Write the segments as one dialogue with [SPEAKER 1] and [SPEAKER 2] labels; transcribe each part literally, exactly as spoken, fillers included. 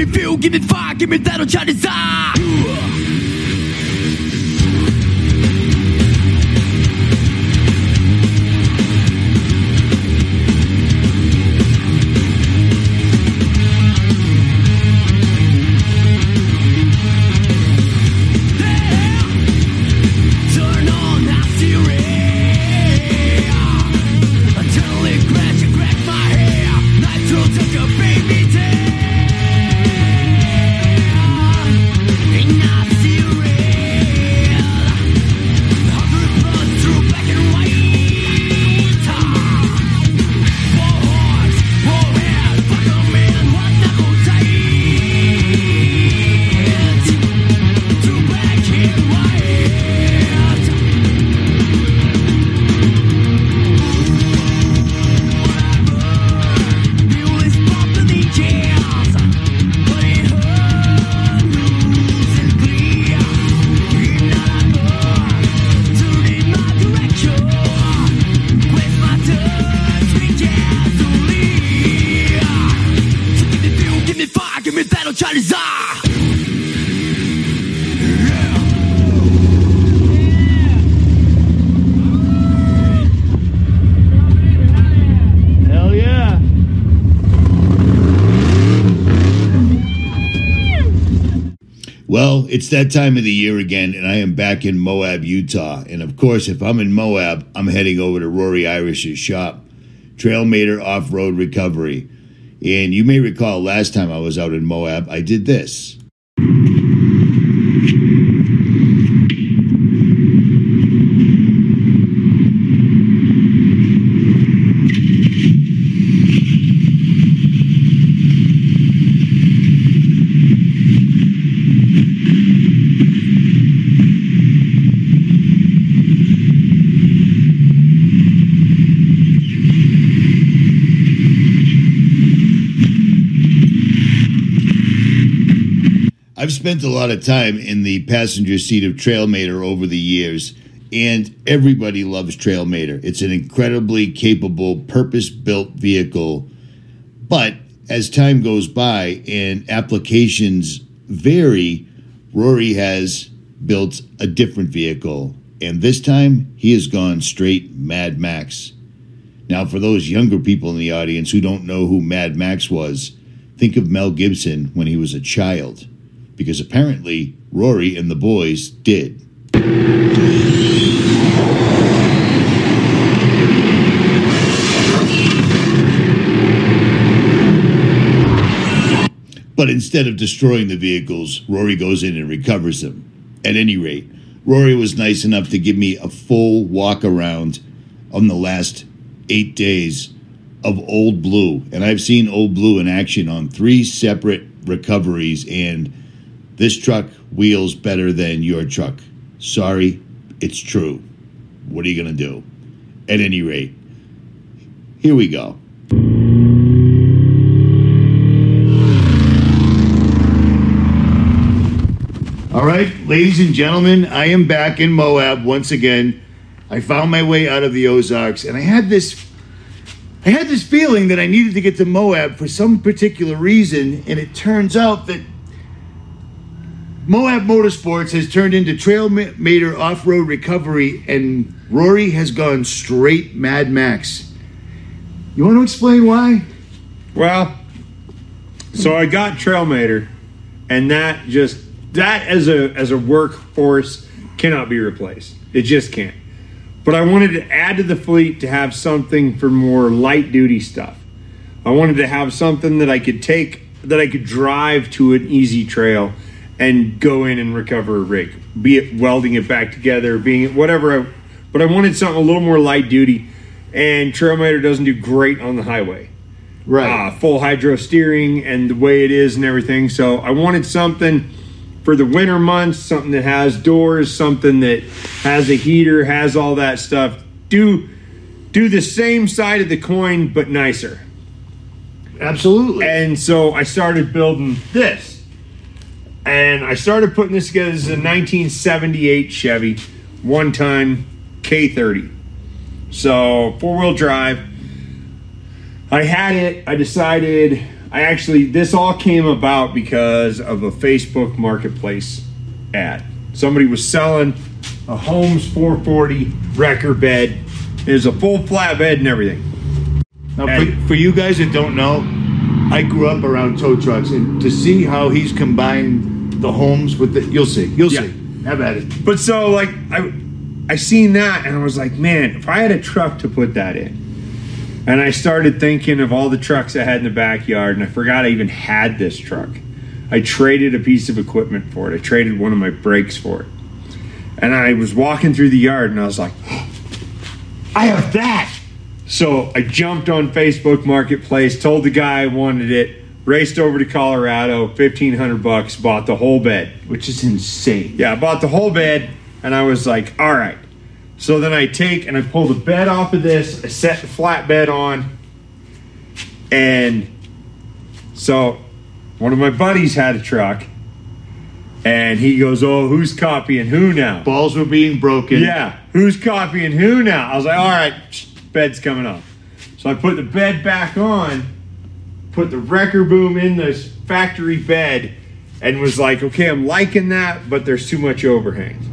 [SPEAKER 1] me fuel, give me fire, give me that old child desire.
[SPEAKER 2] Well, it's that time of the year again, and I am back in Moab, Utah. And of course, if I'm in Moab, I'm heading over to Rory Irish's shop, Trailmator Off-Road Recovery. And you may recall last time I was out in Moab, I did this. I've spent a lot of time in the passenger seat of Trailmator over the years, and everybody loves Trailmator. It's an incredibly capable, purpose-built vehicle. But as time goes by and applications vary, Rory has built a different vehicle, and this time he has gone straight Mad Max. Now, for those younger people in the audience who don't know who Mad Max was, think of Mel Gibson when he was a child. Because apparently Rory and the boys did. But instead of destroying the vehicles, Rory goes in and recovers them. At any rate, Rory was nice enough to give me a full walk around on the last eight days of Old Blue. And I've seen Old Blue in action on three separate recoveries, and this truck wheels better than your truck. Sorry, it's true. What are you going to do? At any rate, here we go. All right, ladies and gentlemen, I am back in Moab once again. I found my way out of the Ozarks, and I had this I had this feeling that I needed to get to Moab for some particular reason, and it turns out that Moab Motorsports has turned into Trailmator Off-Road Recovery, and Rory has gone straight Mad Max. You want to explain why?
[SPEAKER 3] Well, so I got Trailmator, and that just, that as a as a workforce cannot be replaced. It just can't. But I wanted to add to the fleet to have something for more light duty stuff. I wanted to have something that I could take, that I could drive to an easy trail and go in and recover a rig, be it welding it back together, being it whatever. I, but I wanted something a little more light duty, and Trailmator doesn't do great on the highway.
[SPEAKER 2] Right.
[SPEAKER 3] Uh, full hydro steering and the way it is and everything. So I wanted something for the winter months, something that has doors, something that has a heater, has all that stuff. Do, do the same side of the coin, but nicer.
[SPEAKER 2] Absolutely.
[SPEAKER 3] And so I started building this. And I started putting this together. This is a nineteen seventy-eight Chevy, one-ton K thirty. So four-wheel drive. I had it. I decided I actually, this all came about because of a Facebook Marketplace ad. Somebody was selling a Holmes four forty wrecker bed. It was a full flat bed and everything.
[SPEAKER 2] Now,
[SPEAKER 3] And-
[SPEAKER 2] for, for you guys that don't know, I grew up around tow trucks, and to see how he's combined the Holmes with the, you'll see, you'll
[SPEAKER 3] Yeah.
[SPEAKER 2] see. Have at it.
[SPEAKER 3] But so, like, I, I seen that and I was like, man, if I had a truck to put that in, and I started thinking of all the trucks I had in the backyard, and I forgot I even had this truck. I traded a piece of equipment for it. I traded one of my brakes for it. And I was walking through the yard and I was like, I have that. So I jumped on Facebook Marketplace, told the guy I wanted it, raced over to Colorado, fifteen hundred bucks, bought the whole bed.
[SPEAKER 2] Which is insane.
[SPEAKER 3] Yeah, I bought the whole bed, and I was like, all right. So then I take and I pull the bed off of this, I set the flat bed on, and so one of my buddies had a truck, and he goes, oh, who's copying who now?
[SPEAKER 2] Balls were being broken.
[SPEAKER 3] Yeah, who's copying who now? I was like, all right, bed's coming off. So I put the bed back on, put the wrecker boom in this factory bed, and was like, okay, I'm liking that, but there's too much overhang.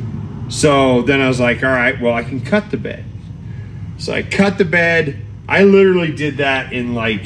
[SPEAKER 3] So then I was like, all right, well, I can cut the bed. So I cut the bed. I literally did that in like,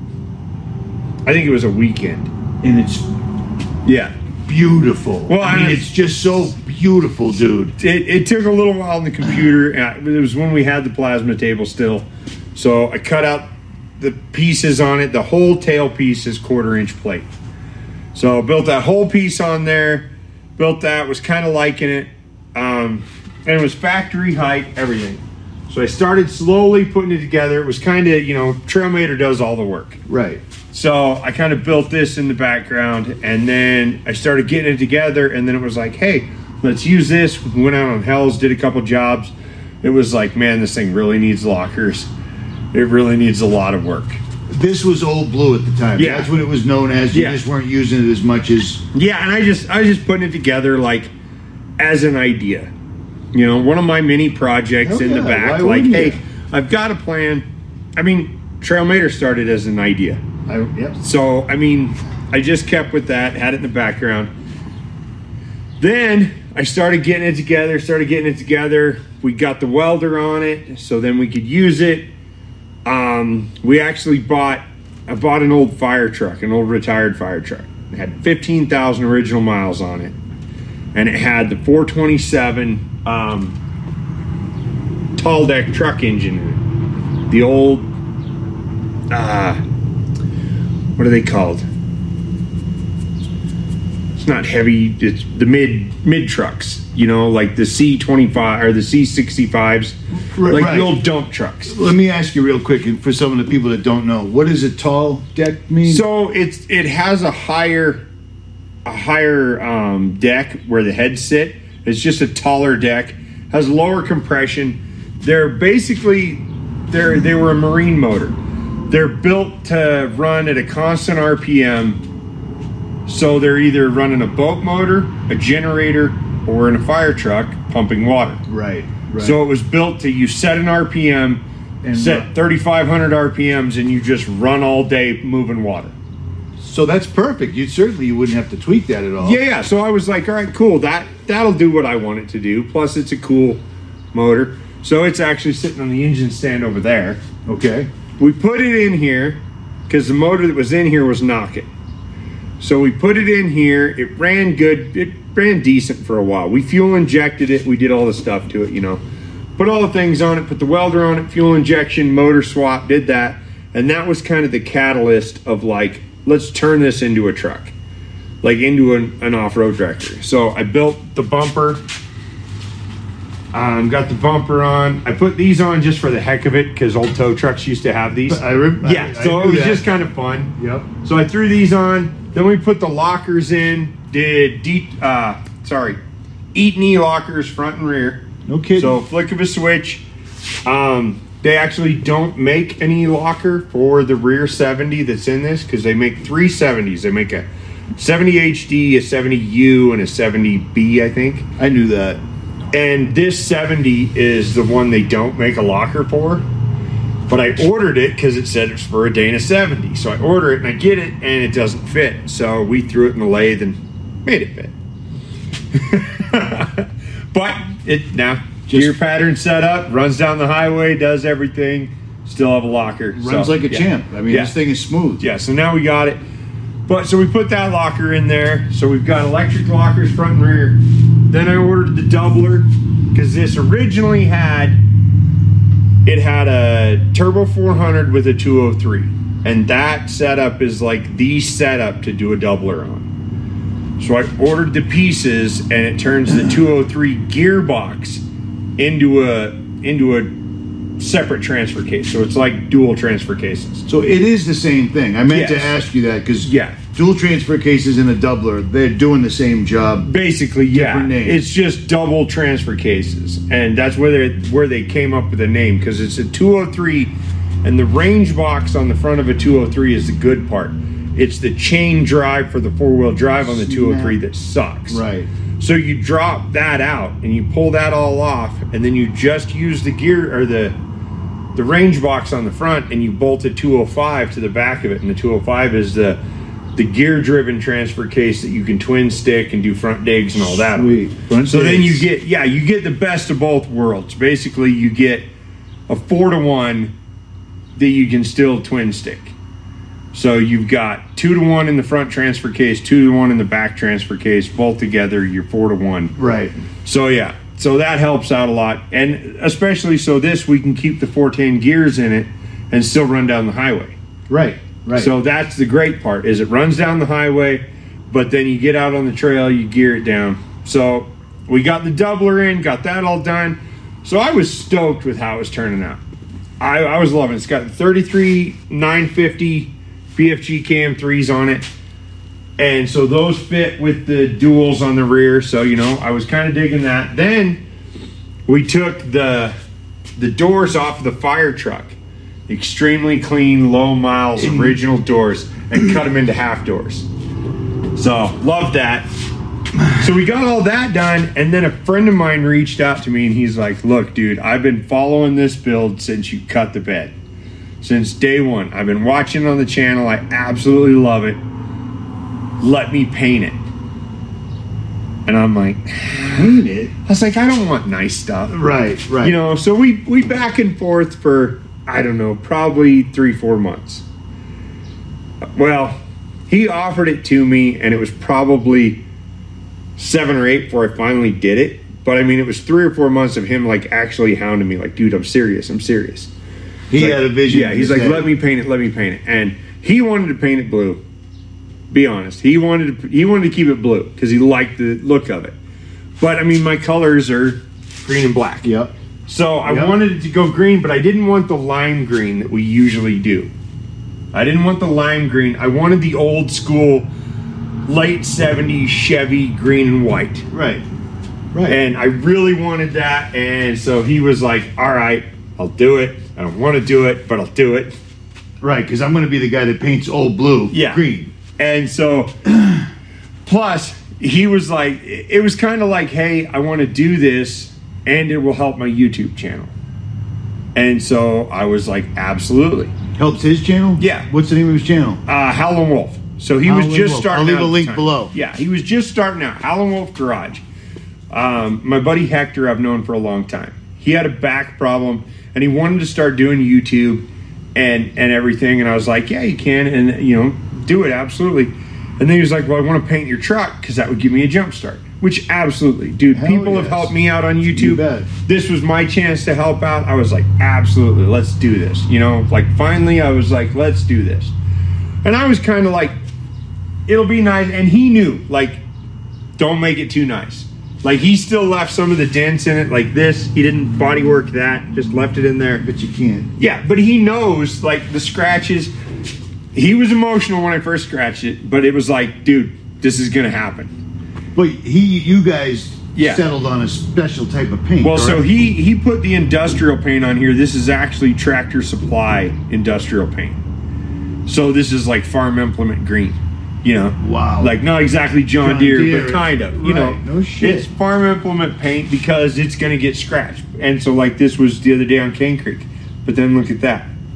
[SPEAKER 3] I think it was a weekend.
[SPEAKER 2] And it's
[SPEAKER 3] Yeah.
[SPEAKER 2] beautiful.
[SPEAKER 3] Well,
[SPEAKER 2] I mean,
[SPEAKER 3] I-
[SPEAKER 2] it's just so beautiful, dude.
[SPEAKER 3] It, it took a little while on the computer. And it was when we had the plasma table still. So I cut out the pieces on it. The whole tail piece is quarter inch plate. So I built that whole piece on there. Built that, was kind of liking it. Um, and it was factory height, everything. So I started slowly putting it together. It was kind of, you know, Trailmator does all the work.
[SPEAKER 2] Right.
[SPEAKER 3] So I kind of built this in the background, and then I started getting it together, and then it was like, hey, let's use this. We went out on Hells, did a couple jobs. It was like, man, this thing really needs lockers. It really needs a lot of work.
[SPEAKER 2] This was Old Blue at the time.
[SPEAKER 3] Yeah.
[SPEAKER 2] That's what it was known as. You
[SPEAKER 3] Yeah.
[SPEAKER 2] just weren't using it as much as...
[SPEAKER 3] Yeah, and I just I was just putting it together like as an idea. You know, one of my mini projects
[SPEAKER 2] Hell
[SPEAKER 3] in the
[SPEAKER 2] yeah,
[SPEAKER 3] back.
[SPEAKER 2] why
[SPEAKER 3] Like,
[SPEAKER 2] wouldn't
[SPEAKER 3] hey,
[SPEAKER 2] you?
[SPEAKER 3] I've got a plan. I mean, Trailmator started as an idea.
[SPEAKER 2] I, yep.
[SPEAKER 3] So, I mean, I just kept with that, had it in the background. Then I started getting it together, started getting it together. We got the welder on it, so then we could use it. Um, we actually bought, I bought an old fire truck, an old retired fire truck. It had fifteen thousand original miles on it. And it had the four twenty-seven um, tall deck truck engine in it. The old, uh, what are they called? It's not heavy. It's the mid mid trucks. You know, like the C twenty-five or the C sixty-fives,
[SPEAKER 2] Right,
[SPEAKER 3] like
[SPEAKER 2] right.
[SPEAKER 3] the old dump trucks.
[SPEAKER 2] Let me ask you real quick, and for some of the people that don't know, what does a tall deck mean?
[SPEAKER 3] So it's it has a higher a higher um, deck where the heads sit. It's just a taller deck. Has lower compression. They're basically they're they were a marine motor. They're built to run at a constant R P M. So they're either running a boat motor, a generator, or in a fire truck pumping water.
[SPEAKER 2] right, right.
[SPEAKER 3] So it was built to you set an R P M,
[SPEAKER 2] And
[SPEAKER 3] set
[SPEAKER 2] run.
[SPEAKER 3] thirty-five hundred R P Ms, and you just run all day moving water.
[SPEAKER 2] So that's perfect. You certainly you wouldn't have to tweak that at all.
[SPEAKER 3] Yeah, yeah. So I was like, all right, cool. That that'll do what I want it to do. Plus, it's a cool motor. So it's actually sitting on the engine stand over there.
[SPEAKER 2] Okay.
[SPEAKER 3] We put it in here because the motor that was in here was knocking. So we put it in here. It ran good. It ran decent for a while. We fuel injected it. We did all the stuff to it, you know. Put all the things on it. Put the welder on it. Fuel injection, motor swap. Did that, and that was kind of the catalyst of like, let's turn this into a truck, like into an, an off-road tractor. So I built the bumper. Um, got the bumper on. I put these on just for the heck of it because old tow trucks used to have these.
[SPEAKER 2] I rem- I-
[SPEAKER 3] yeah,
[SPEAKER 2] I
[SPEAKER 3] so it
[SPEAKER 2] knew
[SPEAKER 3] was
[SPEAKER 2] that.
[SPEAKER 3] just kind of fun.
[SPEAKER 2] Yep.
[SPEAKER 3] So I threw these on. Then we put the lockers in. Did D, uh, sorry, Eat Knee lockers front and rear.
[SPEAKER 2] No kidding.
[SPEAKER 3] So flick of a switch. Um, they actually don't make any locker for the rear seventy that's in this because they make three seventies. They make a seventy H D, a seventy U, and a seventy B, I think.
[SPEAKER 2] I knew that.
[SPEAKER 3] And this seventy is the one they don't make a locker for. But I ordered it because it said it was for a Dana seventy. So I order it and I get it and it doesn't fit. So we threw it in the lathe and made it fit. But it now gear pattern set up, runs down the highway, does everything, still have a locker.
[SPEAKER 2] Runs
[SPEAKER 3] so,
[SPEAKER 2] like a
[SPEAKER 3] yeah.
[SPEAKER 2] champ. I mean,
[SPEAKER 3] Yeah.
[SPEAKER 2] this thing is smooth.
[SPEAKER 3] Yeah, so now we got it. But so we put that locker in there. So we've got electric lockers front and rear. Then I ordered the doubler because this originally had it had a turbo four hundred with a two oh three, and that setup is like the setup to do a doubler on. So I ordered the pieces, and it turns the two oh three gearbox into a into a separate transfer case. So it's like dual transfer cases.
[SPEAKER 2] So it is the same thing. I meant
[SPEAKER 3] Yes.
[SPEAKER 2] to ask you that because
[SPEAKER 3] Yeah.
[SPEAKER 2] dual transfer cases and a doubler, they're doing the same job.
[SPEAKER 3] Basically, yeah,
[SPEAKER 2] Different name.
[SPEAKER 3] it's just double transfer cases, and that's where they where they came up with the name, because it's a two oh three, and the range box on the front of a two oh three is the good part. It's the chain drive for the four wheel drive on the two oh three that sucks.
[SPEAKER 2] Right.
[SPEAKER 3] So you drop that out and you pull that all off, and then you just use the gear or the the range box on the front, and you bolt a two oh five to the back of it, and the two oh five is the the gear driven transfer case that you can twin stick and do front digs and all that.
[SPEAKER 2] Sweet. Front
[SPEAKER 3] so then you
[SPEAKER 2] digs.
[SPEAKER 3] get yeah you get the best of both worlds. Basically, you get a four to one that you can still twin stick. So you've got two to one in the front transfer case, two to one in the back transfer case, both together you're four to one.
[SPEAKER 2] Right.
[SPEAKER 3] So yeah, so that helps out a lot, and especially so this we can keep the four ten gears in it and still run down the highway.
[SPEAKER 2] Right. Right.
[SPEAKER 3] So that's the great part, is it runs down the highway, but then you get out on the trail, you gear it down. So we got the doubler in, got that all done. So I was stoked with how it was turning out. I, I was loving it. It's got thirty-three nine fifty B F G K M threes on it. And so those fit with the duals on the rear. So, you know, I was kind of digging that. Then we took the the doors off the fire truck. Extremely clean, low miles, original doors, and cut them into half doors. So, love that. So we got all that done, and then a friend of mine reached out to me, and he's like, look, dude, I've been following this build since you cut the bed. Since day one. I've been watching on the channel. I absolutely love it. Let me paint it. And I'm like,
[SPEAKER 2] Paint it.
[SPEAKER 3] I was like, I don't want nice stuff.
[SPEAKER 2] Right. Right.
[SPEAKER 3] You know, so we, we back and forth for, I don't know, probably three, four months. Well, he offered it to me, and it was probably seven or eight before I finally did it. But I mean, it was three or four months of him like actually hounding me, like, dude, I'm serious, I'm serious.
[SPEAKER 2] He
[SPEAKER 3] Like,
[SPEAKER 2] had a vision.
[SPEAKER 3] Yeah, he's like, let me paint it, let me paint it. And he wanted to paint it blue. Be honest. He wanted to he wanted to keep it blue because he liked the look of it. But I mean, my colors are green and black.
[SPEAKER 2] Yep.
[SPEAKER 3] So I
[SPEAKER 2] Yep.
[SPEAKER 3] wanted it to go green, but I didn't want the lime green that we usually do. I didn't want the lime green. I wanted the old school late seventies Chevy green and white.
[SPEAKER 2] Right. Right.
[SPEAKER 3] And I really wanted that. And so he was like, all right, I'll do it. I don't want to do it, but I'll do it.
[SPEAKER 2] right, because I'm going to be the guy that paints old blue
[SPEAKER 3] Yeah.
[SPEAKER 2] green.
[SPEAKER 3] And so, plus, he was like, it was kind of like, hey, I want to do this, and it will help my YouTube channel. And so I was like, absolutely.
[SPEAKER 2] Helps his channel?
[SPEAKER 3] Yeah.
[SPEAKER 2] What's the name of his channel?
[SPEAKER 3] Uh, Howlin' Wolf. So he was
[SPEAKER 2] Howlin'
[SPEAKER 3] just
[SPEAKER 2] Wolf.
[SPEAKER 3] starting
[SPEAKER 2] I'll leave
[SPEAKER 3] out
[SPEAKER 2] a
[SPEAKER 3] at the
[SPEAKER 2] link
[SPEAKER 3] time.
[SPEAKER 2] below.
[SPEAKER 3] Yeah, he was just starting out. Howlin' Wolf Garage. Um, my buddy Hector, I've known for a long time. He had a back problem, and he wanted to start doing YouTube and and everything. And I was like, yeah, you can, and you know, do it absolutely. And then he was like, well, I want to paint your truck because that would give me a jump start. Which absolutely, dude.
[SPEAKER 2] Hell
[SPEAKER 3] people have
[SPEAKER 2] yes.
[SPEAKER 3] helped me out on
[SPEAKER 2] You
[SPEAKER 3] YouTube.
[SPEAKER 2] bet.
[SPEAKER 3] This was my chance to help out. I was like, absolutely, let's do this. You know, like finally, I was like, let's do this. And I was kind of like, it'll be nice. And he knew, like, don't make it too nice. Like, he still left some of the dents in it, like this. He didn't bodywork that, just left it in there.
[SPEAKER 2] But you can't.
[SPEAKER 3] Yeah, but he knows, like, the scratches. He was emotional when I first scratched it, but it was like, dude, this is going to happen.
[SPEAKER 2] But he, you guys
[SPEAKER 3] Yeah.
[SPEAKER 2] settled on a special type of paint.
[SPEAKER 3] Well, so
[SPEAKER 2] correct?
[SPEAKER 3] he, he put the industrial paint on here. This is actually Tractor Supply industrial paint. So this is like farm implement green. You know,
[SPEAKER 2] Wow.
[SPEAKER 3] like not exactly John,
[SPEAKER 2] John
[SPEAKER 3] Deere,
[SPEAKER 2] Deere.
[SPEAKER 3] but kind of. You
[SPEAKER 2] Right.
[SPEAKER 3] know,
[SPEAKER 2] No shit.
[SPEAKER 3] It's farm implement paint because it's going to get scratched. And so, like this was the other day on Cane Creek, but then look at that.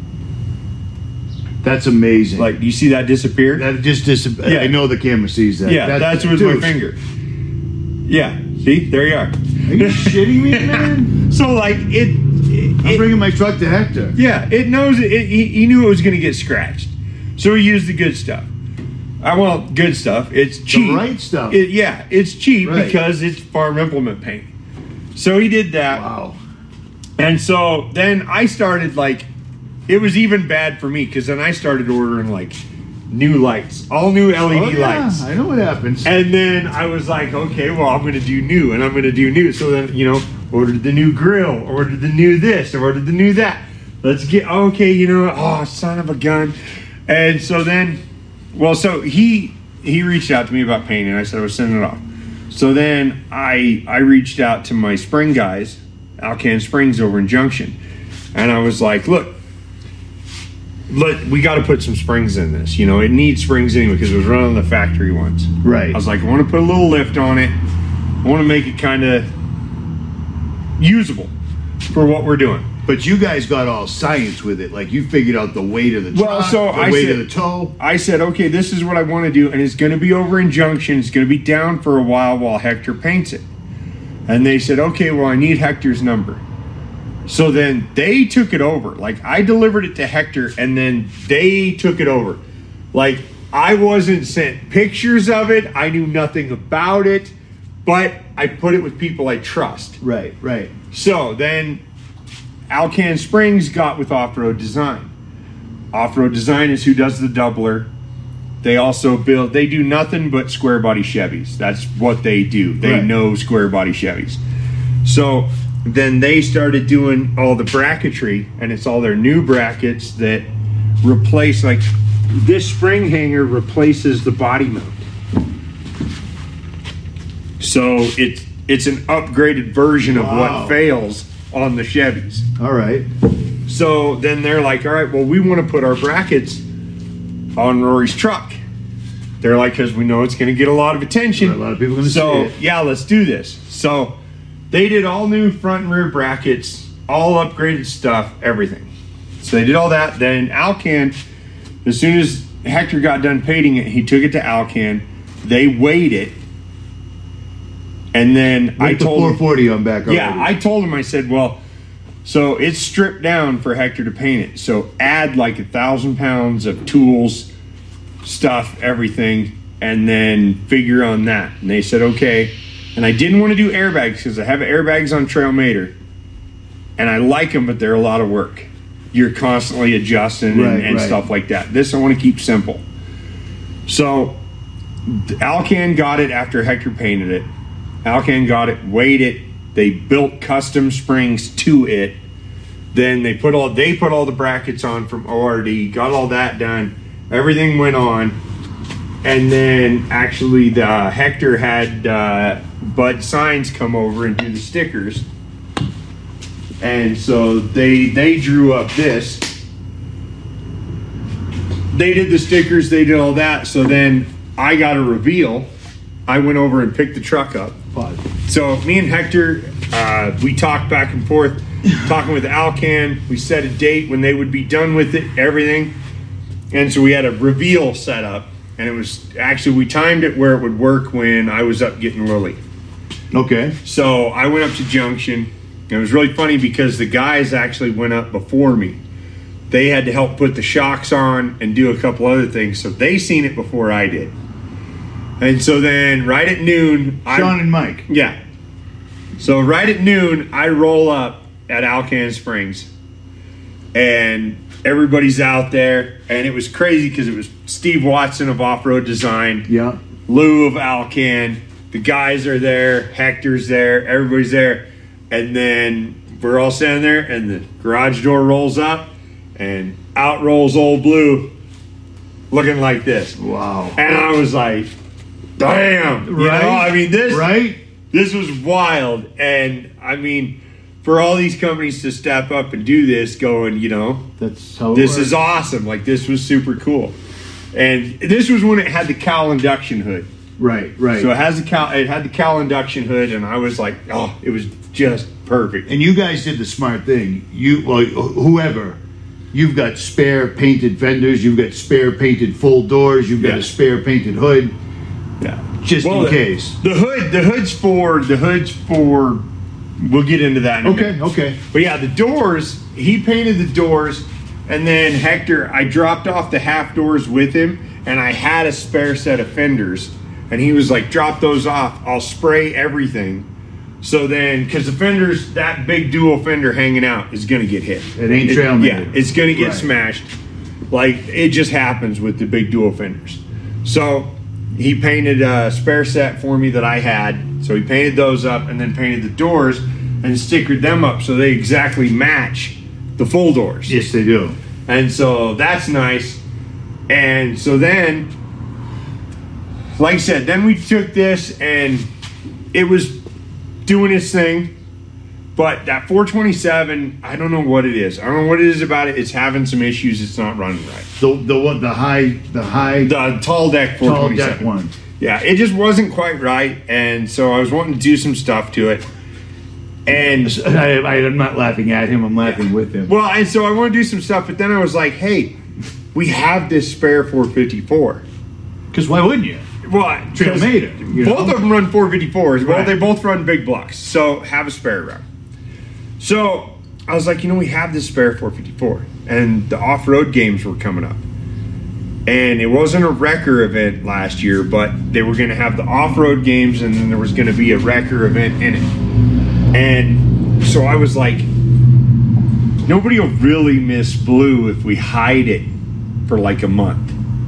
[SPEAKER 2] That's amazing.
[SPEAKER 3] Like, you see that disappear?
[SPEAKER 2] that just dis-
[SPEAKER 3] Yeah.
[SPEAKER 2] I know the camera sees that.
[SPEAKER 3] yeah,
[SPEAKER 2] that,
[SPEAKER 3] that's with
[SPEAKER 2] dude,
[SPEAKER 3] my finger. Yeah, see, there you are.
[SPEAKER 2] Are you shitting me, man?
[SPEAKER 3] So like it, it,
[SPEAKER 2] I'm
[SPEAKER 3] it
[SPEAKER 2] bringing my truck to Hector.
[SPEAKER 3] yeah, it knows it. it he, he knew it was going to get scratched, so he used the good stuff. I want good stuff. It's cheap.
[SPEAKER 2] right stuff.
[SPEAKER 3] It, yeah, it's cheap
[SPEAKER 2] Right.
[SPEAKER 3] because it's farm implement paint. So he did that.
[SPEAKER 2] Wow.
[SPEAKER 3] And so then I started like, it was even bad for me because then I started ordering like new lights, all new L E D
[SPEAKER 2] Oh, yeah,
[SPEAKER 3] lights.
[SPEAKER 2] I know what happens.
[SPEAKER 3] And then I was like, okay, well, I'm going to do new and I'm going to do new. So then, you know, ordered the new grill, ordered the new this, ordered the new that. Let's get, okay, you know, oh, son of a gun. And so then, well, so he he reached out to me about painting. I said I was sending it off. So then I I reached out to my spring guys, Alcan Springs over in Junction. And I was like, look, let, we got to put some springs in this. You know, it needs springs anyway because it was running the factory ones.
[SPEAKER 2] Right.
[SPEAKER 3] I was like, I want to put a little lift on it. I want to make it kind of usable for what we're doing.
[SPEAKER 2] But you guys got all science with it. Like, you figured out the weight of the truck,
[SPEAKER 3] Well, so
[SPEAKER 2] the
[SPEAKER 3] I
[SPEAKER 2] weight
[SPEAKER 3] said-
[SPEAKER 2] of the toe.
[SPEAKER 3] I said, okay, this is what I want to do, and it's going to be over in Junction. It's going to be down for a while while Hector paints it. And they said, okay, well, I need Hector's number. So then they took it over. Like, I delivered it to Hector, and then they took it over. Like, I wasn't sent pictures of it. I knew nothing about it, but I put it with people I trust.
[SPEAKER 2] Right, right.
[SPEAKER 3] So then Alcan Springs got with Off-Road Design. Off-Road Design is who does the doubler. They also build, they do nothing but square body Chevys. That's what they do. They
[SPEAKER 2] Right.
[SPEAKER 3] know square body Chevys. So then they started doing all the bracketry, and it's all their new brackets that replace, like this spring hanger replaces the body mount. So it's it's an upgraded version of
[SPEAKER 2] Wow.
[SPEAKER 3] what fails on the Chevys.
[SPEAKER 2] All right.
[SPEAKER 3] So then they're like, all right, well, we want to put our brackets on Rory's truck. They're like, because we know it's going to get a lot of attention.
[SPEAKER 2] A lot of people are gonna
[SPEAKER 3] so,
[SPEAKER 2] see it.
[SPEAKER 3] yeah, let's do this. So they did all new front and rear brackets, all upgraded stuff, everything. So they did all that. Then Alcan, as soon as Hector got done painting it, he took it to Alcan. They weighed it. And then I
[SPEAKER 2] With the
[SPEAKER 3] told
[SPEAKER 2] four forty on back already.
[SPEAKER 3] yeah, I told him, I said, well, so it's stripped down for Hector to paint it. So add like a thousand pounds of tools, stuff, everything, and then figure on that. And they said, okay. And I didn't want to do airbags because I have airbags on Trailmator. And I like them, but they're a lot of work. You're constantly adjusting and,
[SPEAKER 2] Right,
[SPEAKER 3] and
[SPEAKER 2] right.
[SPEAKER 3] stuff like that. This I want to keep simple. So Alcan got it after Hector painted it. Alcan got it, weighed it. They built custom springs to it. Then they put all they put all the brackets on from O R D. Got all that done. Everything went on, and then actually the uh, Hector had uh, Bud Signs come over and do the stickers. And so they they drew up this. They did the stickers. They did all that. So then I got a reveal. I went over and picked the truck up. So me and Hector, uh, we talked back and forth, talking with Alcan. We set a date when they would be done with it, everything. And so we had a reveal set up. And it was actually, we timed it where it would work when I was up getting Lily.
[SPEAKER 2] Okay.
[SPEAKER 3] So I went up to Junction. And it was really funny because the guys actually went up before me. They had to help put the shocks on and do a couple other things. So they seen it before I did. And so then right at noon,
[SPEAKER 2] Sean
[SPEAKER 3] I,
[SPEAKER 2] and Mike.
[SPEAKER 3] yeah. So right at noon, I roll up at Alcan Springs, and everybody's out there, and it was crazy because it was Steve Watson of Off-Road Design,
[SPEAKER 2] Yeah.
[SPEAKER 3] Lou of Alcan, the guys are there, Hector's there, everybody's there, and then we're all standing there, and the garage door rolls up, and out rolls old Blue, looking like this.
[SPEAKER 2] Wow.
[SPEAKER 3] And I was like, damn. You
[SPEAKER 2] Right?
[SPEAKER 3] know, I mean, this
[SPEAKER 2] Right?
[SPEAKER 3] this was wild. And I mean, for all these companies to step up and do this, going, you know,
[SPEAKER 2] That's how it
[SPEAKER 3] this
[SPEAKER 2] works.
[SPEAKER 3] is awesome. Like, this was super cool. And this was when it had the cowl induction hood.
[SPEAKER 2] Right, right.
[SPEAKER 3] So it has the cowl, it had the cowl induction hood, and I was like, oh, it was just perfect.
[SPEAKER 2] And you guys did the smart thing. You, well, whoever you've got spare painted fenders, you've got spare painted full doors, you've got
[SPEAKER 3] Yeah.
[SPEAKER 2] a spare painted hood,
[SPEAKER 3] Yeah.
[SPEAKER 2] just
[SPEAKER 3] Well,
[SPEAKER 2] in
[SPEAKER 3] the,
[SPEAKER 2] case.
[SPEAKER 3] The hood, the hood's for the hood's for. We'll get into that in a
[SPEAKER 2] Okay,
[SPEAKER 3] minute.
[SPEAKER 2] okay.
[SPEAKER 3] But yeah, the doors. He painted the doors, and then Hector. I dropped off the half doors with him, and I had a spare set of fenders, and he was like, "Drop those off. I'll spray everything." So then, because the fenders, that big dual fender hanging out is gonna get hit.
[SPEAKER 2] It ain't
[SPEAKER 3] It-
[SPEAKER 2] trail made.
[SPEAKER 3] Yeah, it's gonna get
[SPEAKER 2] Right.
[SPEAKER 3] smashed. Like it just happens with the big dual fenders. So he painted a spare set for me that I had. So he painted those up and then painted the doors and stickered them up so they exactly match the full doors.
[SPEAKER 2] Yes, they do.
[SPEAKER 3] And so that's nice. And so then, like I said, then we took this and it was doing its thing. But that four twenty-seven, I don't know what it is. I don't know what it is about it. It's having some issues. It's not running right.
[SPEAKER 2] The the one the high the high
[SPEAKER 3] The tall deck four
[SPEAKER 2] tall
[SPEAKER 3] twenty-seven.
[SPEAKER 2] deck one.
[SPEAKER 3] Yeah, it just wasn't quite right. And so I was wanting to do some stuff to it. And
[SPEAKER 2] I, I, I'm not laughing at him. I'm laughing with him.
[SPEAKER 3] well, and so I want to do some stuff, but then I was like, hey, we have this spare four fifty-four.
[SPEAKER 2] Because why wouldn't you?
[SPEAKER 3] Well,
[SPEAKER 2] Trail
[SPEAKER 3] because
[SPEAKER 2] made it. you
[SPEAKER 3] both
[SPEAKER 2] know?
[SPEAKER 3] of them run four fifty-fours. Well,
[SPEAKER 2] Right.
[SPEAKER 3] they both run big blocks, so have a spare run. So I was like, you know, we have this spare four fifty-four, and the off-road games were coming up. And it wasn't a wrecker event last year, but they were going to have the off-road games, and then there was going to be a wrecker event in it. And so I was like, nobody will really miss Blue if we hide it for like a month.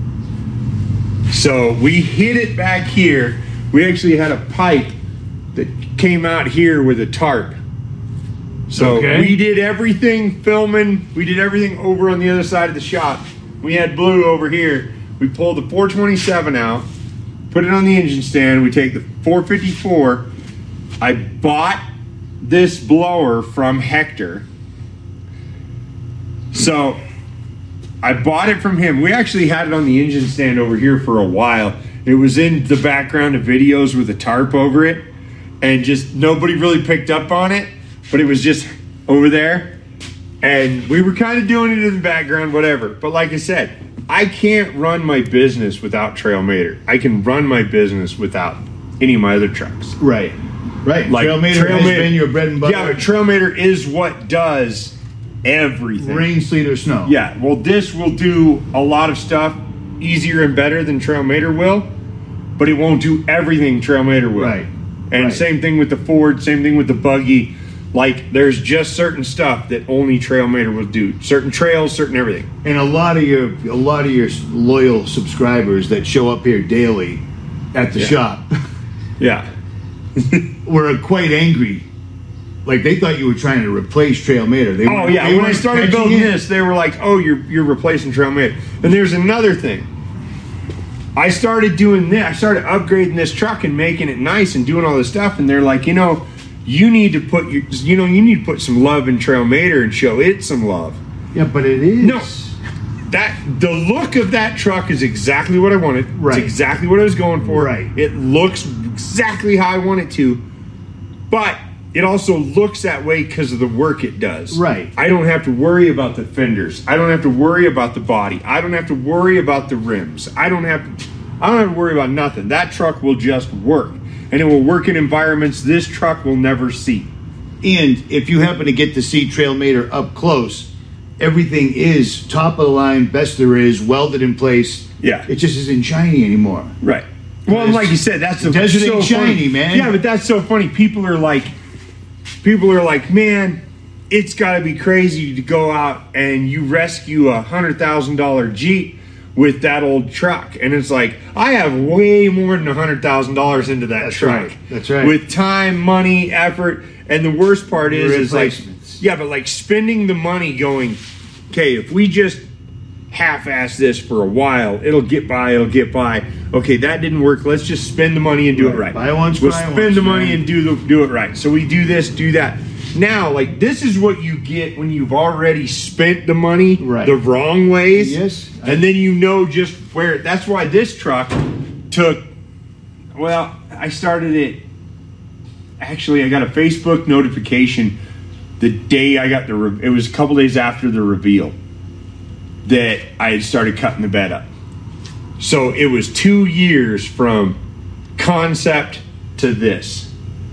[SPEAKER 3] So we hid it back here. We actually had a pipe that came out here with a tarp. So
[SPEAKER 2] Okay.
[SPEAKER 3] we did everything filming. We did everything over on the other side of the shop. We had Blue over here. We pulled the four twenty-seven out, put it on the engine stand. We take the four fifty-four. I bought this blower from Hector. So I bought it from him. We actually had it on the engine stand over here for a while. It was in the background of videos with a tarp over it, and just nobody really picked up on it, but it was just over there. And we were kind of doing it in the background, whatever. But like I said, I can't run my business without Trailmator. I can run my business without any of my other trucks.
[SPEAKER 2] Right. Right.
[SPEAKER 3] Like
[SPEAKER 2] Trailmator has been your bread and butter.
[SPEAKER 3] Yeah, but Trailmator is what does everything.
[SPEAKER 2] Rain, sleet, or snow.
[SPEAKER 3] Yeah, well, this will do a lot of stuff easier and better than Trailmator will, but it won't do everything Trailmator will.
[SPEAKER 2] Right.
[SPEAKER 3] And
[SPEAKER 2] Right.
[SPEAKER 3] same thing with the Ford, same thing with the buggy. Like, there's just certain stuff that only Trailmator will do. Certain trails, certain everything.
[SPEAKER 2] And a lot of your a lot of your loyal subscribers that show up here daily at the
[SPEAKER 3] Yeah.
[SPEAKER 2] shop
[SPEAKER 3] Yeah.
[SPEAKER 2] were quite angry. Like they thought you were trying to replace Trailmator. They
[SPEAKER 3] Oh
[SPEAKER 2] weren't-
[SPEAKER 3] yeah,
[SPEAKER 2] they
[SPEAKER 3] when I
[SPEAKER 2] weren't
[SPEAKER 3] started
[SPEAKER 2] catching
[SPEAKER 3] building
[SPEAKER 2] it.
[SPEAKER 3] this, they were like, "Oh, you're you're replacing Trailmator." And there's another thing. I started doing this. I started upgrading this truck and making it nice and doing all this stuff. And they're like, you know, you need to put your, you know, you need to put some love in Trailmator and show it some love.
[SPEAKER 2] Yeah, but it is.
[SPEAKER 3] No, that the look of that truck is exactly what I wanted.
[SPEAKER 2] Right.
[SPEAKER 3] It's exactly what I was going for.
[SPEAKER 2] Right.
[SPEAKER 3] It looks exactly how I want it to, but it also looks that way because of the work it does.
[SPEAKER 2] Right.
[SPEAKER 3] I don't have to worry about the fenders. I don't have to worry about the body. I don't have to worry about the rims. I don't have to. I don't have to worry about nothing. That truck will just work, and it will work in environments this truck will never see.
[SPEAKER 2] And if you happen to get to see Trailmator up close, everything is top of the line, best there is, welded in place.
[SPEAKER 3] Yeah.
[SPEAKER 2] It just isn't shiny anymore.
[SPEAKER 3] Right. Well, and like you said, that's the
[SPEAKER 2] Desert
[SPEAKER 3] so
[SPEAKER 2] ain't shiny,
[SPEAKER 3] funny.
[SPEAKER 2] man.
[SPEAKER 3] Yeah, but that's so funny. People are like, people are like, man, it's got to be crazy to go out and you rescue a hundred thousand dollar Jeep with that old truck, and it's like I have way more than a hundred thousand dollars into that
[SPEAKER 2] That's
[SPEAKER 3] truck.
[SPEAKER 2] right. That's right.
[SPEAKER 3] With time, money, effort, and the worst part is, is like,
[SPEAKER 2] Replacements.
[SPEAKER 3] yeah, but like spending the money, going, okay, if we just half-ass this for a while, it'll get by, it'll get by. Okay, that didn't work. Let's just spend the money and do it right.
[SPEAKER 2] Buy once,
[SPEAKER 3] We'll
[SPEAKER 2] cry
[SPEAKER 3] spend
[SPEAKER 2] once,
[SPEAKER 3] the money
[SPEAKER 2] man.
[SPEAKER 3] and do the do it right. So we do this, do that. Now, like this is what you get when you've already spent the money
[SPEAKER 2] Right.
[SPEAKER 3] the wrong ways.
[SPEAKER 2] Yes.
[SPEAKER 3] And then you know just where. That's why this truck took. Well, I started it. Actually, I got a Facebook notification the day I got the. Re- it was a couple days after the reveal. that I had started cutting the bed up. So it was two years from concept to this.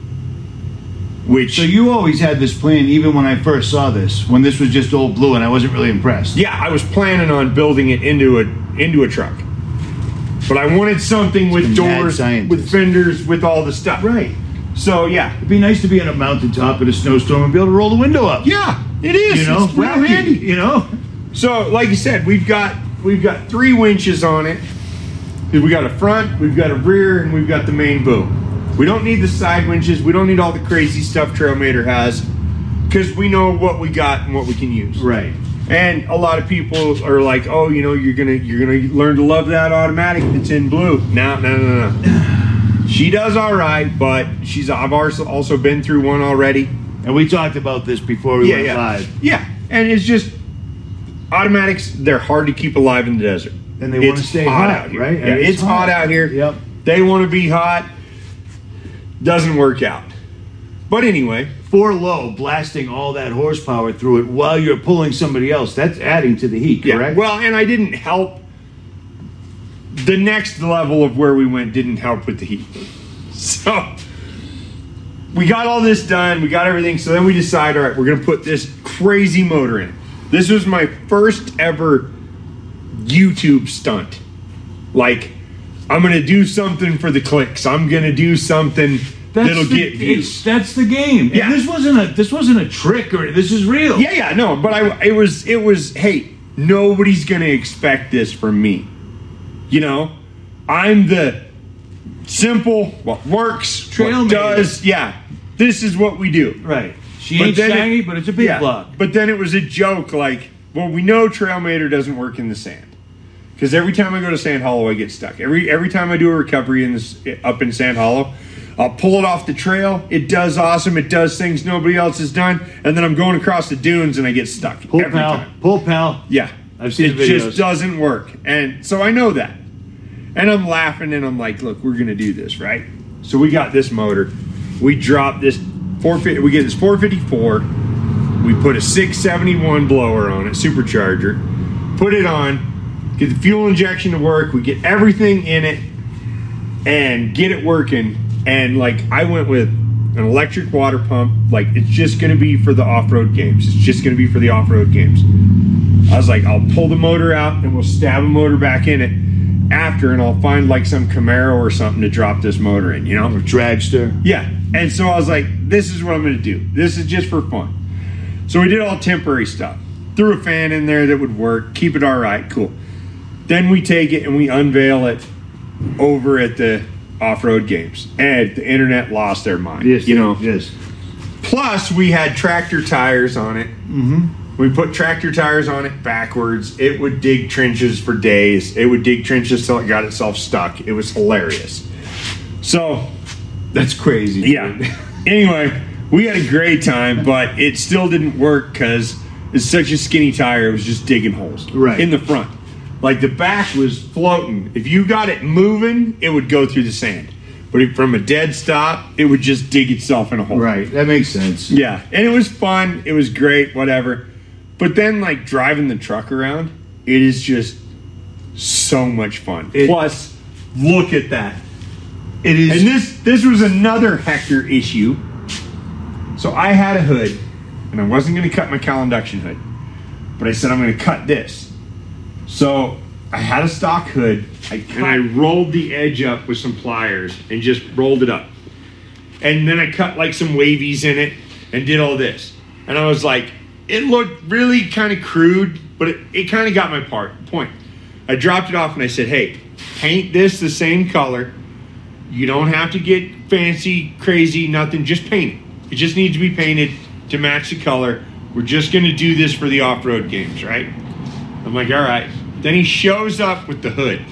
[SPEAKER 3] Which
[SPEAKER 2] So you always had this plan, even when I first saw this, when this was just old blue, and I wasn't really impressed.
[SPEAKER 3] yeah, I was planning on building it into a into a truck. But I wanted something with
[SPEAKER 2] a mad
[SPEAKER 3] doors,
[SPEAKER 2] scientist.
[SPEAKER 3] with fenders, with all the stuff.
[SPEAKER 2] Right.
[SPEAKER 3] So yeah.
[SPEAKER 2] It'd be nice to be on a mountaintop in a snowstorm and be able to roll the window up.
[SPEAKER 3] Yeah, it is.
[SPEAKER 2] You know,
[SPEAKER 3] it's real
[SPEAKER 2] wacky,
[SPEAKER 3] handy.
[SPEAKER 2] You know.
[SPEAKER 3] So, like you said, we've got we've got three winches on it. We got a front, we've got a rear, and we've got the main boom. We don't need the side winches. We don't need all the crazy stuff Trailmater has, because we know what we got and what we can use.
[SPEAKER 2] Right.
[SPEAKER 3] And a lot of people are like, "Oh, you know, you're gonna you're gonna learn to love that automatic that's in blue." No, no, no, no. She does all right, but she's I've also also been through one already.
[SPEAKER 2] And we talked about this before we
[SPEAKER 3] Yeah,
[SPEAKER 2] went
[SPEAKER 3] yeah,
[SPEAKER 2] live.
[SPEAKER 3] yeah. And it's just automatics. They're hard to keep alive in the desert.
[SPEAKER 2] And they want to
[SPEAKER 3] It's
[SPEAKER 2] stay
[SPEAKER 3] hot
[SPEAKER 2] hot,
[SPEAKER 3] out here.
[SPEAKER 2] right?
[SPEAKER 3] Yeah,
[SPEAKER 2] And
[SPEAKER 3] it's, hot. out here.
[SPEAKER 2] Yep.
[SPEAKER 3] They want to be hot. Doesn't work out. But anyway,
[SPEAKER 2] Four low, blasting all that horsepower through it while you're pulling somebody else. That's adding to the heat,
[SPEAKER 3] yeah.
[SPEAKER 2] correct?
[SPEAKER 3] Well, and I didn't help. The next level of where we went didn't help with the heat. So we got all this done. We got everything. So then we decide, all right, we're going to put this crazy motor in. This was my first ever YouTube stunt. Like, I'm going to do something for the clicks. I'm going to do something that'll
[SPEAKER 2] the,
[SPEAKER 3] get views.
[SPEAKER 2] it's- That's the game.
[SPEAKER 3] Yeah.
[SPEAKER 2] And this wasn't a this wasn't a trick, or this is real.
[SPEAKER 3] Yeah, yeah, no, but I it was it was hey, nobody's gonna expect this from me. You know? I'm the simple, what works,
[SPEAKER 2] Trailmater.
[SPEAKER 3] what does, yeah. This is what we do.
[SPEAKER 2] Right. She
[SPEAKER 3] But
[SPEAKER 2] ain't
[SPEAKER 3] then it-
[SPEAKER 2] shaggy, but it's a big
[SPEAKER 3] Yeah,
[SPEAKER 2] block.
[SPEAKER 3] but then it was a joke like, well, we know Trailmater doesn't work in the sand. Because every time I go to Sand Hollow, I get stuck. Every every time I do a recovery in this up in Sand Hollow, I'll pull it off the trail. It does awesome. It does things nobody else has done. And then I'm going across the dunes and I get stuck.
[SPEAKER 2] Pull
[SPEAKER 3] every
[SPEAKER 2] pal.
[SPEAKER 3] time.
[SPEAKER 2] Pull pal.
[SPEAKER 3] Yeah.
[SPEAKER 2] I've seen
[SPEAKER 3] it
[SPEAKER 2] the videos.
[SPEAKER 3] just doesn't work. And so I know that. And I'm laughing and I'm like, look, we're going to do this, right? So we got this motor. We drop this four fifty. We get this four fifty-four. We put a six seventy-one blower on it, supercharger. Put it on. Get the fuel injection to work. We get everything in it and get it working. And like I went with an electric water pump. Like it's just going to be for the off-road games. It's just going to be for the off-road games. I was like, I'll pull the motor out and we'll stab a motor back in it after, and I'll find like some Camaro or something to drop this motor in, you know?
[SPEAKER 2] Or dragster.
[SPEAKER 3] Yeah. And so I was like, this is what I'm going to do. This is just for fun. So we did all temporary stuff. Threw a fan in there that would work, keep it all right, cool. Then we take it and we unveil it over at the off-road games. And the internet lost their mind.
[SPEAKER 2] Yes.
[SPEAKER 3] You know?
[SPEAKER 2] Yes.
[SPEAKER 3] Plus, we had tractor tires on it. Mm-hmm. We put tractor tires on it backwards. It would dig trenches for days. It would dig trenches till it got itself stuck. It was hilarious. So,
[SPEAKER 2] That's crazy.
[SPEAKER 3] yeah. Anyway, we had a great time, but it still didn't work because it's such a skinny tire. It was just digging holes
[SPEAKER 2] Right.
[SPEAKER 3] in the front. Like the back was floating. If you got it moving, it would go through the sand. But if, from a dead stop, it would just dig itself in a hole.
[SPEAKER 2] Right. That makes sense.
[SPEAKER 3] Yeah, and it was fun. It was great, whatever. But then, like, driving the truck around, it is just so much fun.
[SPEAKER 2] It-
[SPEAKER 3] Plus, look at that.
[SPEAKER 2] It is.
[SPEAKER 3] And this this was another Hector issue. So I had a hood, and I wasn't going to cut my cowl induction hood. But I said, I'm going to cut this. So I had a stock hood, I, and I rolled the edge up with some pliers and just rolled it up. And then I cut like some wavies in it and did all this. And I was like, it looked really kind of crude, but it, it kind of got my part point. I dropped it off and I said, hey, paint this the same color. You don't have to get fancy, crazy, nothing. Just paint it. It just needs to be painted to match the color. We're just going to do this for the off-road games, right? I'm like, all right. Then he shows up with the hood.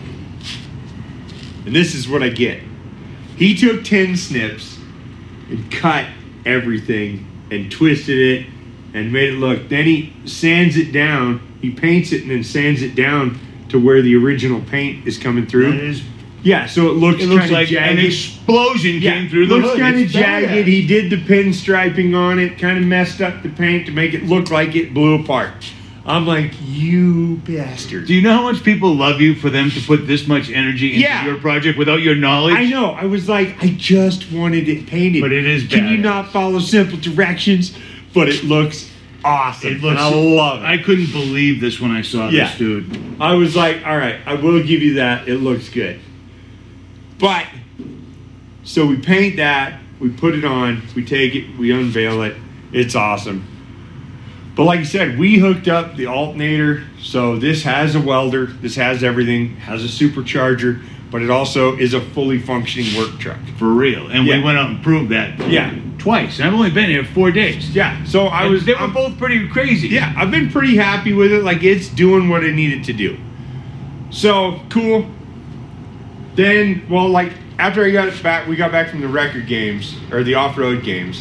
[SPEAKER 3] And this is what I get. He took ten snips and cut everything and twisted it and made it look. Then he sands it down. He paints it and then sands it down to where the original paint is coming through.
[SPEAKER 2] It is.
[SPEAKER 3] Yeah, so it looks
[SPEAKER 2] It looks
[SPEAKER 3] kinda
[SPEAKER 2] like
[SPEAKER 3] jagged.
[SPEAKER 2] an explosion
[SPEAKER 3] Yeah,
[SPEAKER 2] came through the
[SPEAKER 3] looks
[SPEAKER 2] hood.
[SPEAKER 3] kind of
[SPEAKER 2] It's
[SPEAKER 3] jagged.
[SPEAKER 2] badass.
[SPEAKER 3] He did the pinstriping on it, kind of messed up the paint to make it look like it blew apart. I'm like, you bastard.
[SPEAKER 4] Do you know how much people love you for them to put this much energy into
[SPEAKER 3] Yeah.
[SPEAKER 4] your project without your knowledge?
[SPEAKER 3] I know. I was like, I just wanted it painted.
[SPEAKER 4] But it is
[SPEAKER 3] Can you
[SPEAKER 4] badass.
[SPEAKER 3] not follow simple directions? But it looks awesome.
[SPEAKER 4] It looks,
[SPEAKER 3] and I love it.
[SPEAKER 4] I couldn't believe this when I saw
[SPEAKER 3] Yeah.
[SPEAKER 4] this, dude.
[SPEAKER 3] I was like, all right, I will give you that. It looks good. But, so we paint that, we put it on, we take it, we unveil it. It's awesome. But like I said, we hooked up the alternator. So this has a welder, this has everything, has a supercharger, but it also is a fully functioning work truck.
[SPEAKER 4] For real. And
[SPEAKER 3] Yeah.
[SPEAKER 4] we went out and proved that
[SPEAKER 3] Yeah.
[SPEAKER 4] twice. And I've only been here four days.
[SPEAKER 3] Yeah, so I
[SPEAKER 4] And
[SPEAKER 3] was.
[SPEAKER 4] They were
[SPEAKER 3] I'm-
[SPEAKER 4] both pretty crazy.
[SPEAKER 3] Yeah, I've been pretty happy with it. Like, it's doing what it needed to do. So, cool. Then, well, like, after I got it back, we got back from the record games, or the off-road games.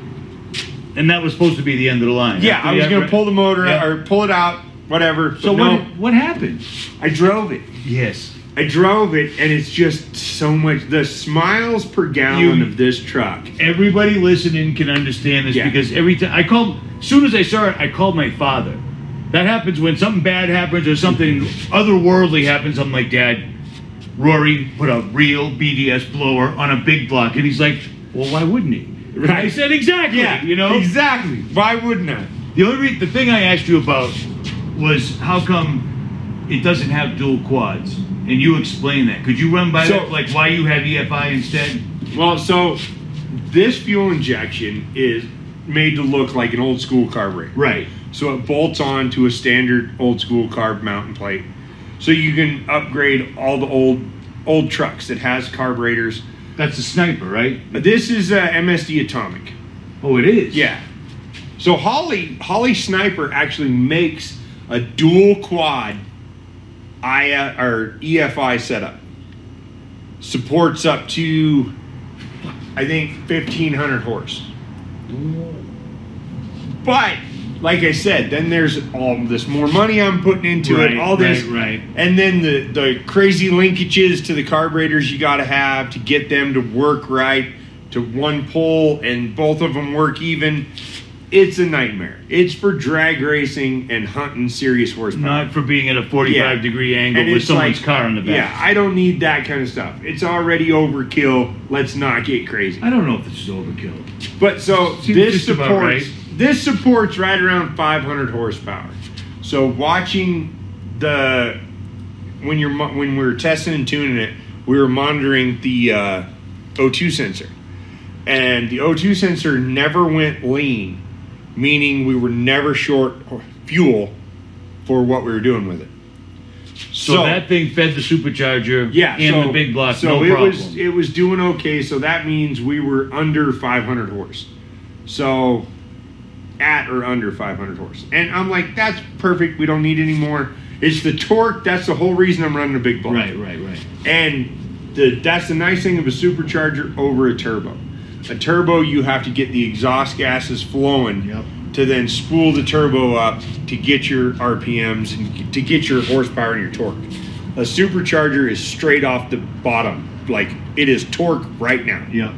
[SPEAKER 4] And that was supposed to be the end of the line.
[SPEAKER 3] Yeah,
[SPEAKER 4] After
[SPEAKER 3] I was
[SPEAKER 4] the-
[SPEAKER 3] going to pull the motor,
[SPEAKER 4] Yeah.
[SPEAKER 3] or pull it out, whatever.
[SPEAKER 4] So
[SPEAKER 3] but no,
[SPEAKER 4] what, what happened?
[SPEAKER 3] I drove it.
[SPEAKER 4] Yes.
[SPEAKER 3] I drove it, and it's just so much. The smiles per gallon
[SPEAKER 4] You-
[SPEAKER 3] of this truck.
[SPEAKER 4] Everybody listening can understand this
[SPEAKER 3] Yeah.
[SPEAKER 4] because every time I called, as soon as I saw it, I called my father. That happens when something bad happens or something otherworldly happens. I'm like, Dad, Rory put a real B D S blower on a big block, and he's like, well, why wouldn't he?
[SPEAKER 3] Right.
[SPEAKER 4] I said exactly.
[SPEAKER 3] Yeah,
[SPEAKER 4] you know
[SPEAKER 3] exactly. Why wouldn't I?
[SPEAKER 4] The only re- the thing I asked you about was how come it doesn't have dual quads, and you explain that. Could you run by
[SPEAKER 3] So-
[SPEAKER 4] that, like why you have E F I instead?
[SPEAKER 3] Well, so this fuel injection is made to look like an old school carburetor.
[SPEAKER 4] Right.
[SPEAKER 3] So it bolts on to a standard old school carb mounting plate. So you can upgrade all the old old trucks that has carburetors.
[SPEAKER 4] That's a sniper, right?
[SPEAKER 3] This is a M S D Atomic.
[SPEAKER 4] Oh, it is.
[SPEAKER 3] Yeah. So Holly Holly Sniper actually makes a dual quad I or E F I setup. Supports up to I think fifteen hundred horse. But like I said, then there's all this more money I'm putting into
[SPEAKER 4] Right,
[SPEAKER 3] it, all this,
[SPEAKER 4] right, right.
[SPEAKER 3] and then the the crazy linkages to the carburetors you got to have to get them to work right to one pole, and both of them work even. It's a nightmare. It's for drag racing and hunting serious horsepower.
[SPEAKER 4] Not for being at a forty-five
[SPEAKER 3] Yeah.
[SPEAKER 4] degree angle
[SPEAKER 3] And
[SPEAKER 4] with
[SPEAKER 3] it's
[SPEAKER 4] someone's
[SPEAKER 3] like-
[SPEAKER 4] car in the back.
[SPEAKER 3] Yeah, I don't need that kind of stuff. It's already overkill. Let's not get crazy.
[SPEAKER 4] I don't know if this is overkill.
[SPEAKER 3] But so
[SPEAKER 4] Seems
[SPEAKER 3] this
[SPEAKER 4] just about
[SPEAKER 3] supports
[SPEAKER 4] right.
[SPEAKER 3] this supports right around five hundred horsepower. So watching the when you're mo- when we were testing and tuning it, we were monitoring the uh, O two sensor, and the O two sensor never went lean, meaning we were never short fuel for what we were doing with it.
[SPEAKER 4] So, that thing fed the supercharger
[SPEAKER 3] Yeah,
[SPEAKER 4] and
[SPEAKER 3] so,
[SPEAKER 4] the big block,
[SPEAKER 3] So
[SPEAKER 4] no
[SPEAKER 3] it
[SPEAKER 4] problem.
[SPEAKER 3] was it was doing okay. So that means we were under five hundred horse. So at or under five hundred horse, and I'm like, that's perfect. We don't need any more. It's the torque. That's the whole reason I'm running a big block.
[SPEAKER 4] right, right, right.
[SPEAKER 3] And the that's the nice thing of a supercharger over a turbo. A turbo, you have to get the exhaust gases flowing
[SPEAKER 4] Yep.
[SPEAKER 3] to then spool the turbo up to get your R P Ms and to get your horsepower and your torque. A supercharger is straight off the bottom. Like, it is torque right now.
[SPEAKER 4] Yeah.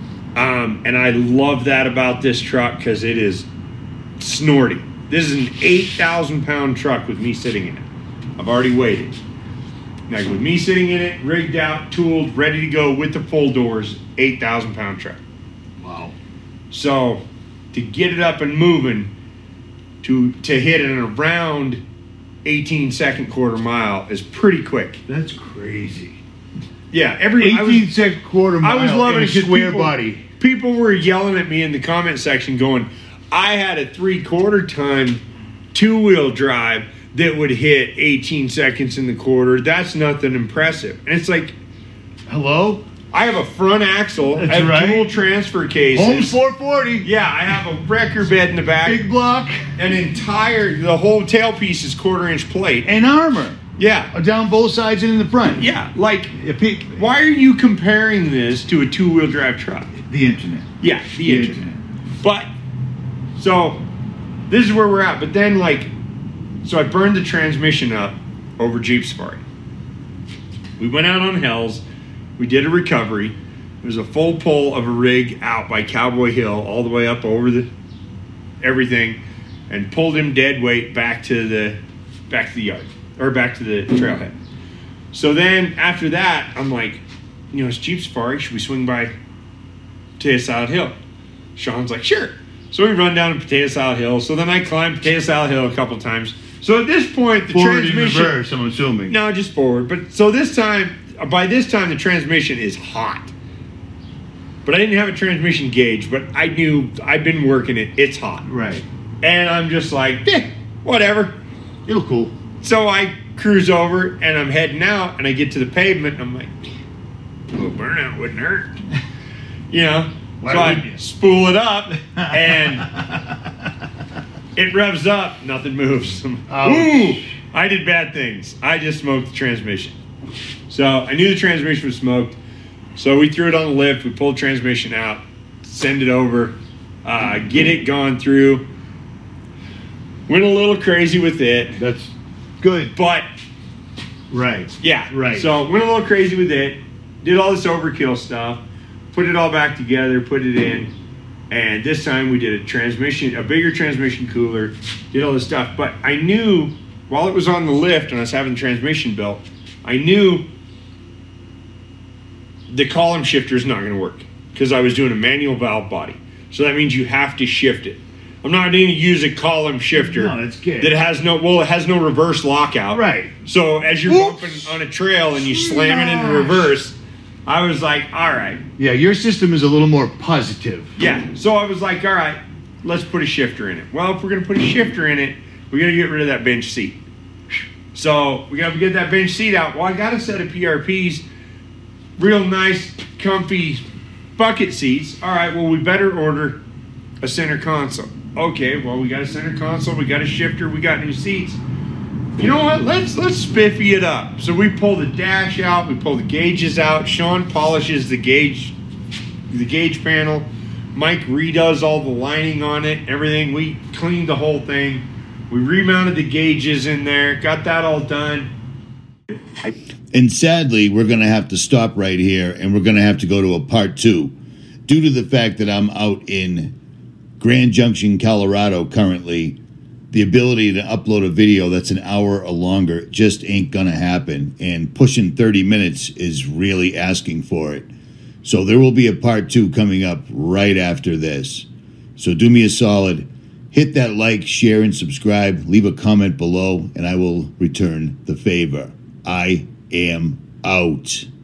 [SPEAKER 3] Um, and I love that about this truck because it is snorty. This is an eight thousand pound truck with me sitting in it. I've already weighed it. Like, with me sitting in it, rigged out, tooled, ready to go with the full doors, eight thousand pound truck.
[SPEAKER 4] Wow.
[SPEAKER 3] So to get it up and moving, to to hit an around eighteen second quarter mile is pretty quick.
[SPEAKER 4] That's crazy.
[SPEAKER 3] Yeah, every I was-
[SPEAKER 4] eighteen second quarter mile
[SPEAKER 3] I was loving
[SPEAKER 4] in a
[SPEAKER 3] it 'cause
[SPEAKER 4] square
[SPEAKER 3] people,
[SPEAKER 4] body.
[SPEAKER 3] People were yelling at me in the comment section going, I had a three quarter ton two wheel drive that would hit eighteen seconds in the quarter. That's nothing impressive. And it's like,
[SPEAKER 4] Hello?
[SPEAKER 3] I have a front axle,
[SPEAKER 4] That's
[SPEAKER 3] I have
[SPEAKER 4] right.
[SPEAKER 3] dual transfer cases.
[SPEAKER 4] Holmes four forty.
[SPEAKER 3] Yeah, I have a wrecker bed in the back.
[SPEAKER 4] Big block
[SPEAKER 3] An entire, the whole tailpiece is quarter inch plate.
[SPEAKER 4] and armor.
[SPEAKER 3] Yeah.
[SPEAKER 4] Down both sides and in the front.
[SPEAKER 3] Yeah. Like,
[SPEAKER 4] A peak.
[SPEAKER 3] why are you comparing this to a two wheel drive truck?
[SPEAKER 4] The internet.
[SPEAKER 3] Yeah, the,
[SPEAKER 4] The
[SPEAKER 3] engine.
[SPEAKER 4] internet.
[SPEAKER 3] But, so, this is where we're at. But then, like, so I burned the transmission up over Jeep Safari. We went out on Hells. We did a recovery. It was a full pull of a rig out by Cowboy Hill all the way up over the everything. and pulled him dead weight back to the back to the yard or back to the trailhead. So then after that, I'm like, you know, it's Jeep Safari. Should we swing by Potato Salad Hill? Sean's like, sure. So we run down to Potato Salad Hill. So then I climb Potato Salad Hill a couple times. So at this point, the
[SPEAKER 4] Forward
[SPEAKER 3] transmission.
[SPEAKER 4] in reverse, I'm assuming.
[SPEAKER 3] No, just forward. But so this time, by this time, the transmission is hot. But I didn't have a transmission gauge, but I knew I'd been working it. It's hot.
[SPEAKER 4] Right.
[SPEAKER 3] And I'm just like, eh, whatever.
[SPEAKER 4] It'll cool.
[SPEAKER 3] So I cruise over and I'm heading out and I get to the pavement and I'm like, a little burnout wouldn't hurt. You know?
[SPEAKER 4] Why
[SPEAKER 3] so
[SPEAKER 4] wouldn't
[SPEAKER 3] I
[SPEAKER 4] you?
[SPEAKER 3] spool it up and it revs up, nothing moves. Ooh, I did bad things. I just smoked the transmission. So I knew the transmission was smoked. So we threw it on the lift, we pulled the transmission out, send it over, uh, get it gone through. Went a little crazy with it.
[SPEAKER 4] That's good.
[SPEAKER 3] But
[SPEAKER 4] Right.
[SPEAKER 3] yeah,
[SPEAKER 4] Right.
[SPEAKER 3] So went a little crazy with it, did all this overkill stuff, put it all back together, put it in, and this time we did a transmission, a bigger transmission cooler, did all this stuff. But I knew while it was on the lift and I was having the transmission built, I knew the column shifter is not going to work because I was doing a manual valve body. So that means you have to shift it. I'm not going to use a column shifter
[SPEAKER 4] No, that's good.
[SPEAKER 3] that has no, well, it has no reverse lockout.
[SPEAKER 4] Right.
[SPEAKER 3] So as you're
[SPEAKER 4] Oops.
[SPEAKER 3] bumping on a trail and you slam it into reverse, I was like, all right.
[SPEAKER 4] Yeah, your system is a little more positive.
[SPEAKER 3] Yeah. So I was like, all right, let's put a shifter in it. Well, if we're going to put a shifter in it, we got to get rid of that bench seat. So we got to get that bench seat out. Well, I got a set of P R Ps, real nice, comfy bucket seats. All right, well, we better order a center console. Okay, well, we got a center console, we got a shifter, we got new seats. You know what? Let's let's spiffy it up. So we pull the dash out, we pull the gauges out. Sean polishes the gauge, the gauge panel. Mike redoes all the lining on it, everything. We cleaned the whole thing. We remounted the gauges in there, got that all done.
[SPEAKER 2] And sadly, we're going to have to stop right here, and we're going to have to go to a part two, due to the fact that I'm out in Grand Junction, Colorado currently. The ability to upload a video that's an hour or longer just ain't going to happen, and pushing thirty minutes is really asking for it. So there will be a part two coming up right after this. So do me a solid, hit that like, share, and subscribe. Leave a comment below, and I will return the favor. I am out.